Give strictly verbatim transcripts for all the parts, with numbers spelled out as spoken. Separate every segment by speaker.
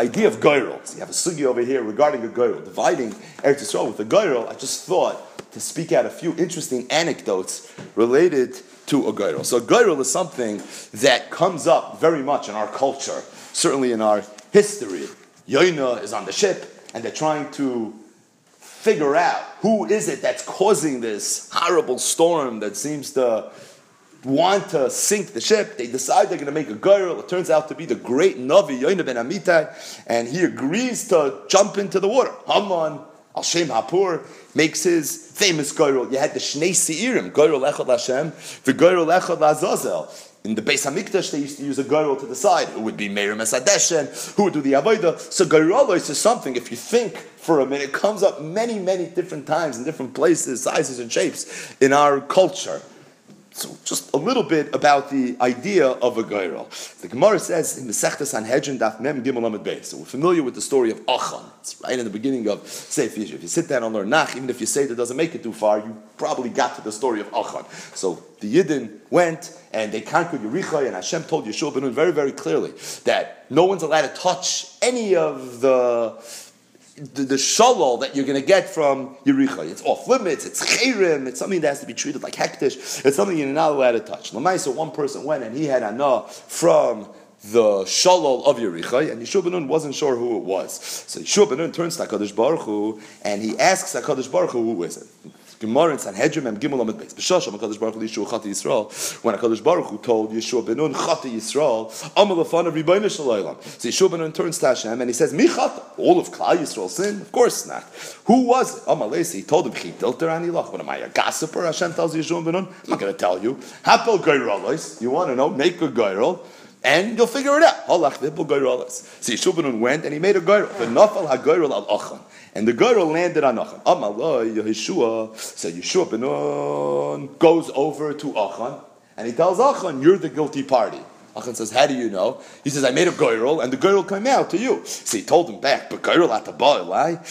Speaker 1: idea of Goyrel. So you have a sugi over here regarding a Goyrel, dividing Eretz Yisrael with a Goyrel. I just thought to speak out a few interesting anecdotes related to a Goyrel. So a Goyrel is something that comes up very much in our culture, certainly in our history. Yoina is on the ship, and they're trying to figure out who is it that's causing this horrible storm that seems to want to sink the ship. They decide they're going to make a Goyrel. It turns out to be the great Navi, Yoina ben Amitai, and he agrees to jump into the water. Haman, Al Shem Hapur, makes his famous Goyrel. You had the Shnei Seirim, Goyrel Echad Hashem, the Goyrel Echad Azazel. In the Beis Hamikdash, they used to use a Goyrel to decide who would be Meir Mesadeshen, who would do the Avodah. So Goyrelos is something, if you think for a minute, it comes up many, many different times in different places, sizes and shapes in our culture. So just a little bit about the idea of a Goyrel. The Gemara says in Masechtas Sanhedrin Daf Mem Gimel Amud Beis. So we're familiar with the story of Achan. It's right in the beginning of Sefer Yishuv. If you sit down and learn Nach, even if you say that doesn't make it too far, you probably got to the story of Achan. So the Yidden went and they conquered Yericho, and Hashem told Yeshua ben Nun very, very clearly that no one's allowed to touch any of the The, the shalal that you're going to get from Yericho. It's off limits, it's chayrim, it's something that has to be treated like hektish, it's something you're not allowed to touch. Lamaisa, one person went and he had anah from the shalal of Yericho, and Yeshua ben Nun wasn't sure who it was. So Yeshua ben Nun turns to HaKadosh Baruch Hu, and he asks HaKadosh Baruch Hu, who is it? Gemara in Sanhedrin and Gimel Amud Beis. B'shasham HaKadosh Baruch Hu Yeshua Chati Yisrael. When HaKadosh Baruch Hu told Yeshua ben Nun Chati Yisrael, Amal Lefanav Ribono Shel Olam. So Yeshua ben Nun turns to Hashem and he says, Mi Chata? All of Klal Yisrael sinned? Of course not. Who was it? Amal Leisi. He told him, Chitil Terani Lach. What am I, a gossiper? Hashem tells Yeshua ben Nun. I'm not going to tell you. Hapel Goyrelos. You want to know? Make a Goyrel. And you'll figure it out. Halach v'hipul Goyrelos. So Yeshua ben Nun went and he made a Goyrel. V'nafal ha-Goyrel al Achan. And the Goyrel landed on Achan. Amalai Yeshua. So Yeshua ben Nun goes over to Achan and he tells Achan, you're the guilty party. Achan says, how do you know? He says, I made a Goyrel and the Goyrel came out to you. So he told him back, but Goyrel at the lie.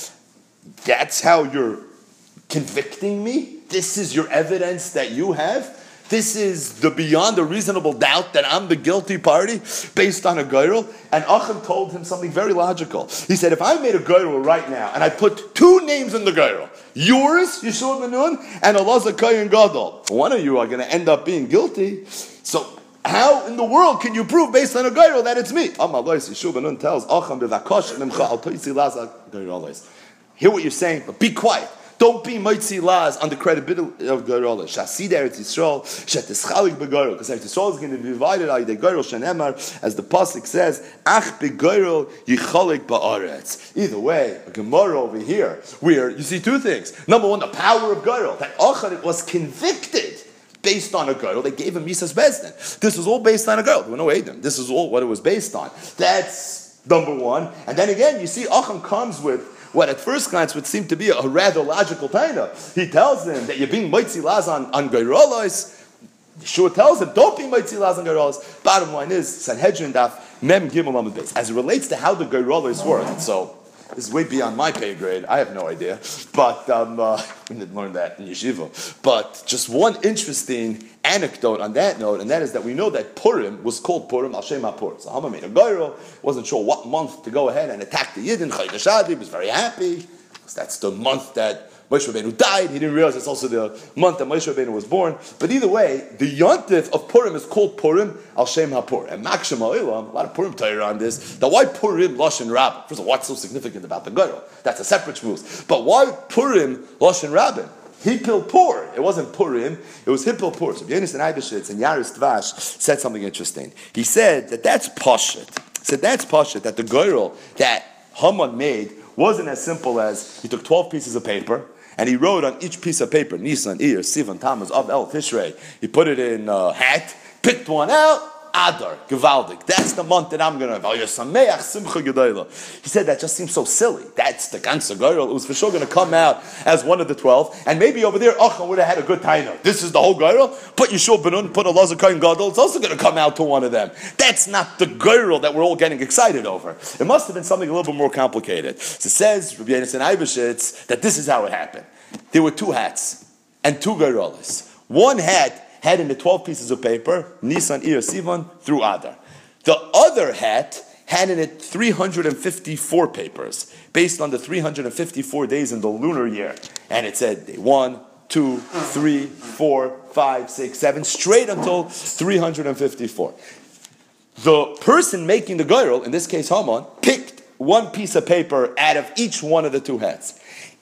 Speaker 1: That's how you're convicting me? This is your evidence that you have? This is the beyond a reasonable doubt that I'm the guilty party based on a Goyrel? And Achan told him something very logical. He said, if I made a Goyrel right now and I put two names in the Goyrel, yours, Yeshua ben Nun, and Elazar Kohen Gadol, one of you are going to end up being guilty. So how in the world can you prove based on a Goyrel that it's me? Yeshua ben Nun tells Achan, hear what you're saying, but be quiet. Don't be Moitzi Laz on the credibility of Goyrel. Shasid Eretz Yisrael, Shetischalik beGoyrel, because Eretz Yisrael is going to be divided by the Goyrel Shenemar, as the pasuk says, Ach beGoyrel Yichalik ba'aretz. Either way, a Gemara over here, where you see two things. Number one, the power of Goyrel, that Achan was convicted based on a Goyrel. They gave him Misas Bezdin. This was all based on a Goyrel. There were no Edom. This is all what it was based on. That's number one. And then again, you see Achan comes with what at first glance would seem to be a rather logical taina. He tells them that you're being Moitzi Laz on, on Goyrelos. Yeshua tells them, don't be Moitzi Laz on Goyrelos. Bottom line is, Sanhedrin Daf Mem Gimel Amud Beis. As it relates to how the Goyrelos work, so this is way beyond my pay grade. I have no idea. But um, uh, we didn't learn that in yeshiva. But just one interesting anecdote on that note, and that is that we know that Purim was called Purim al Shem HaPur. So Haman made a Goyrel, wasn't sure what month to go ahead and attack the Yidden. Chodesh Adar was very happy, because that's the month that Moshe Rabbeinu died. He didn't realize it's also the month that Moshe Rabbeinu was born. But either way, the yontif of Purim is called Purim al Shem HaPur. And Makshim Ha'ilam, a lot of Purim Torah on this. Now why Purim Lashon Rabbin? First of all, what's so significant about the Goyrel? That's a separate shmuz. But why Purim Lashon Rabbin? Hipil Pur. It wasn't Purim, it was Hipil Pur. So Yonis and Eibeshitz and Yaris Tvash said something interesting. He said that that's Pashut. He said that's Pashut, that the Goyrel that Haman made wasn't as simple as he took twelve pieces of paper and he wrote on each piece of paper, Nisan, Iyar, Sivan, Tammuz, Av, El, Tishrei. He put it in a hat, picked one out, Adar, Gevaldik. That's the month that I'm going to. He said that just seems so silly. That's the ganze Goyrel. It was for sure going to come out as one of the twelve. And maybe over there, Achan would have had a good taina. This is the whole Goyrel. Put Yeshua ben Nun, put Elazar Kohen Gadol. It's also going to come out to one of them. That's not the Goyrel that we're all getting excited over. It must have been something a little bit more complicated. So it says, Rabbi Yonasan Eibeshitz, that this is how it happened. There were two hats and two Goyrelos. One hat had in the twelve pieces of paper, Nisan, Iyar, Sivan, through Adar. The other hat had in it three hundred fifty-four papers based on the three hundred fifty-four days in the lunar year. And it said day one, two, three, four, five, six, seven, straight until three hundred fifty-four. The person making the goyrel, in this case Haman, picked one piece of paper out of each one of the two heads.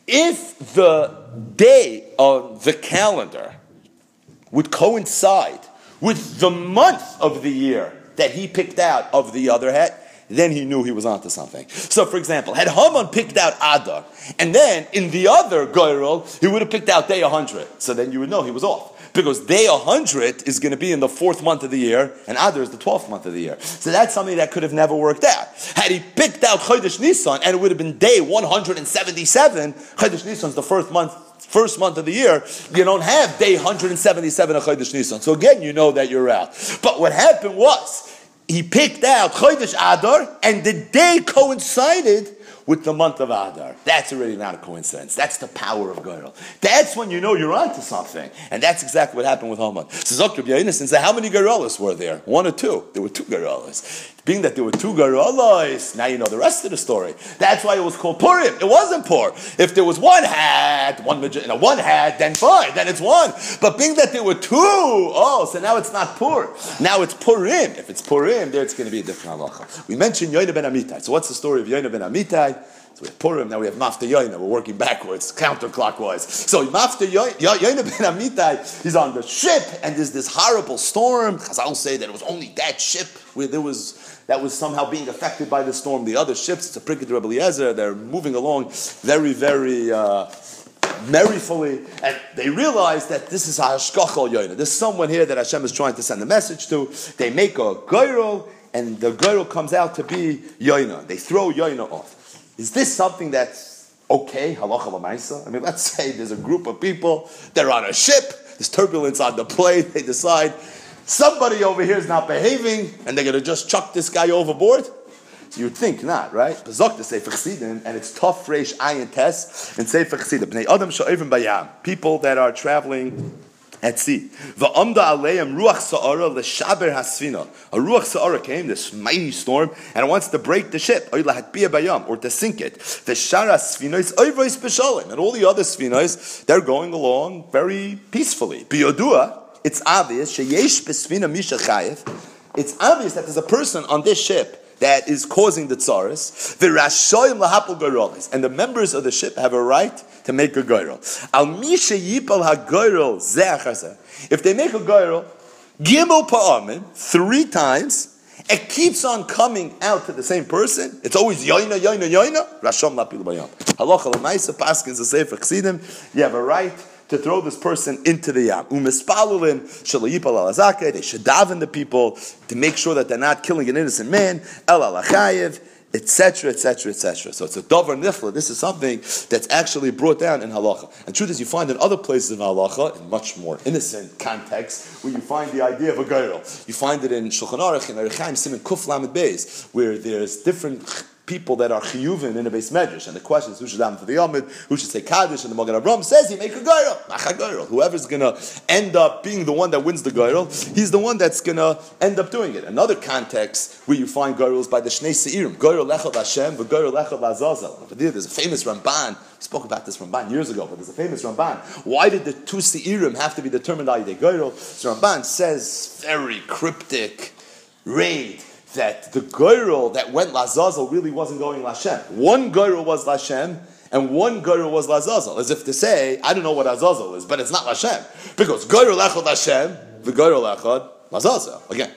Speaker 1: If the day of the calendar would coincide with the month of the year that he picked out of the other head, then he knew he was onto something. So, for example, had Haman picked out Adar, and then in the other goyrel, he would have picked out day one hundred. So then you would know he was off. Because day one hundred is going to be in the fourth month of the year, and Adar is the twelfth month of the year. So that's something that could have never worked out. Had he picked out Chodesh Nisan, and it would have been day one hundred seventy-seven, Chodesh Nisan is the first month, first month of the year, you don't have day one hundred seventy-seven of Chodesh Nisan. So again, you know that you're out. But what happened was, he picked out Chodesh Adar, and the day coincided with the month of Adar. That's already not a coincidence. That's the power of Goyrel. That's when you know you're onto something. And that's exactly what happened with Haman. So Zok Rabbi Yonasan said, how many Goyrelos were there? One or two? There were two Goyrelos. Being that there were two Goyrelos, now you know the rest of the story. That's why it was called Purim. It wasn't Pur. If there was one hat, one you know, one hat, then fine, then it's one. But being that there were two, oh, so now it's not Pur. Now it's Purim. If it's Purim, there it's going to be a different halacha. We mentioned Yoina ben Amittai. So what's the story of Yoina ben Amittai? So we have Purim, now we have Mafta Yoina. We're working backwards, counterclockwise. So Mafta Yoina ben Amittai, he's on the ship, and there's this horrible storm. Chazal say that it was only that ship where there was that was somehow being affected by the storm. The other ships, it's a pricket Rebbe Eliezer, they're moving along very, very uh, merrifully, and they realize that this is hashkachal yoina. There's someone here that Hashem is trying to send a message to. They make a goyrel, and the goyrel comes out to be yoina. They throw yoina off. Is this something that's okay, halacha l'maisa? I mean, let's say there's a group of people, they're on a ship, there's turbulence on the plane, they decide somebody over here is not behaving, and they're going to just chuck this guy overboard? So you'd think not, right? Bezok to Sefer Chassidim, and it's tough reish ayin tes, and Sefer Chassidim. Bnei Adam she'ovim bayam, people that are traveling at sea. Va'amda aleim ruach sa'ara l'shaber hasfina. A ruach sa'ara came, this mighty storm, and it wants to break the ship, or lahatbiya bayam, or to sink it. The shara sfinos oivros b'shalim, and all the other sfinos, they're going along very peacefully. Biyodua, it's obvious, sheyesh b'sfina misha chayev. It's obvious that there's a person on this ship that is causing the tsaris. V'rashoyim lahapol goyrolis, and the members of the ship have a right to make a goyrel. Al misha yipal ha-goyrel ze'achar. If they make a goyrel, gimel pa'amin, three times, it keeps on coming out to the same person. It's always yoina, yoina, yoina. Rashom lapil bayam. Halacha l'maisa paskins the sefer chasidim. You have a right to throw this person into the yam. Umispalulin shalayipal alazake. They should daven the people to make sure that they're not killing an innocent man. El alachayev, et cetera, et cetera, et cetera. So it's a davar nifla. This is something that's actually brought down in halacha. And truth is, you find in other places in halacha, in much more innocent context, where you find the idea of a goyrel. You find it in Shulchan Aruch, in Arichaim, Siman Kuf Lamed Beis, where there's different people that are chiyuvin in a base medrash, and the question is who should daven for the Yomid, who should say Kaddish, and the Magen Avraham says you make a goyrel, mach a goyrel. Whoever's going to end up being the one that wins the goyrel, he's the one that's going to end up doing it. Another context where you find goyrels by the Shnei Seirim, goyrel lechad Hashem, but goyrel lechad Azazel. There's a famous Ramban. We spoke about this Ramban years ago, but there's a famous Ramban. Why did the two Seirim have to be determined by the goyrel? So Ramban says very cryptic, raid, that the goyrel that went Lazazel really wasn't going Lashem. One goyrel was Lashem, and one goyrel was Lazazel. As if to say, I don't know what Azazel is, but it's not Lashem. Because goyrel echad Lashem, the goyrel echad Lazazel. Again,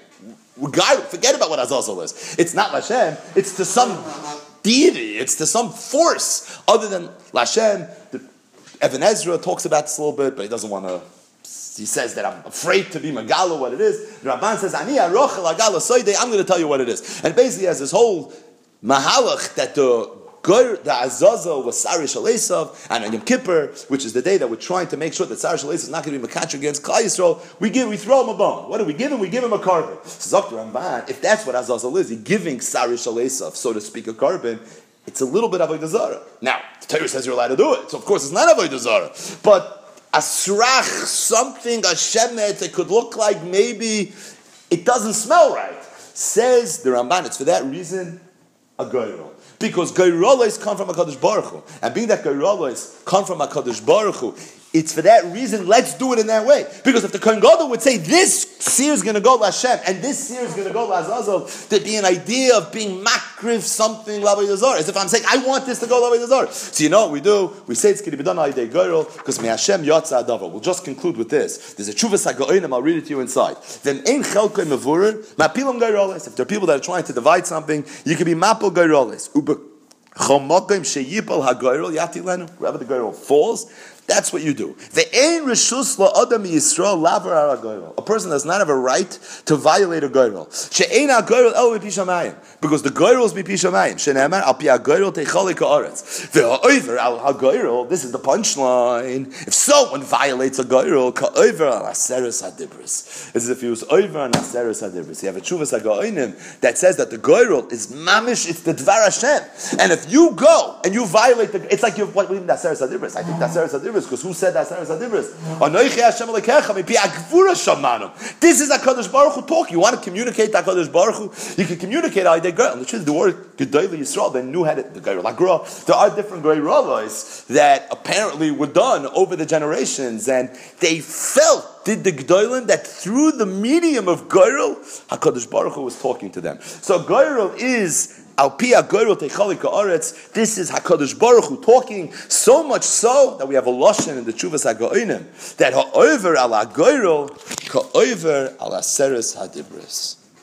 Speaker 1: forget about what Azazel is. It's not Lashem, it's to some deity, it's to some force other than Lashem. Evan Ezra talks about this a little bit, but he doesn't want to. He says that I'm afraid to be Megala what it is. The Ramban says, Ani arochel agala soide, I'm going to tell you what it is. And basically has this whole mahalach that the the Azazel was Sarish Alesav, and on Yom Kippur, which is the day that we're trying to make sure that Sarish Alesav is not going to be Makach against Klal Yisrael, we give, we throw him a bone. What do we give him? We give him a carbon. So Zok Ramban, if that's what Azazel is, he's giving Sarish Alesav, so to speak, a carbon, it's a little bit Avodah Zarah. Now, the Torah says you're allowed to do it, so of course it's not Avodah Zarah. But asrach, something, a shemet, it could look like maybe it doesn't smell right. Says the Ramban, it's for that reason a goyrol. Because goyrolos come from HaKadosh Baruch Hu. And being that goyrolos come from HaKadosh Baruch Hu, it's for that reason, let's do it in that way. Because if the Kohen Gadol would say, this seer is going to go to Hashem, and this seer is going to go to Azazel, there'd be an idea of being makriv something Lavei Zor. As if I'm saying, I want this to go Lavei Zor. So you know what we do? We say it's going to be done on Yidei Goyrol, because me Hashem Yotza Adava. We'll just conclude with this. There's a Chuvas HaGo'inim, I'll read it to you inside. Then Ein Chelkoi Mevurer, Mapilam Goyroles. If there are people that are trying to divide something, you can be Mapil Goyroles. Wherever the goyrol falls, that's what you do. A person does not have a right to violate a goyrol. Because the goyrol is bipishamayim. This is the punchline. If someone violates a goyrol, it's as if he was over on aseres hadibris. You have a chuvas hagoinim that says that the goyrol is mamish. It's the dvar Hashem. And if you go and you violate the, it's like you've what we mean aseres hadibris. I think aseres hadibris because who said aseres hadibris? This is HaKadosh Baruch Hu talking. You want to communicate to HaKadosh Baruch Hu? You can communicate out there. The truth, the word Gedolei Yisrael, they knew how to, the Geirol Agra. There are different Geirolos that apparently were done over the generations, and they felt, did the Gedolim, that through the medium of Geirol, HaKadosh Baruch Hu was talking to them. So Geirol is Al Pia Geirol Techalik Haaretz. This is HaKadosh Baruch Hu talking, so much so that we have a lashon in the Chuvas HaGo'inim that ha'over al HaGeirol ka'over al Aseres HaDibris.